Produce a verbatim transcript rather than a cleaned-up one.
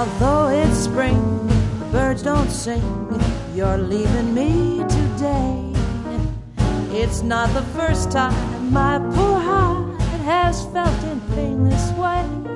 Although it's spring, the birds don't sing. You're leaving me today. It's not the first time my poor heart has felt in pain this way.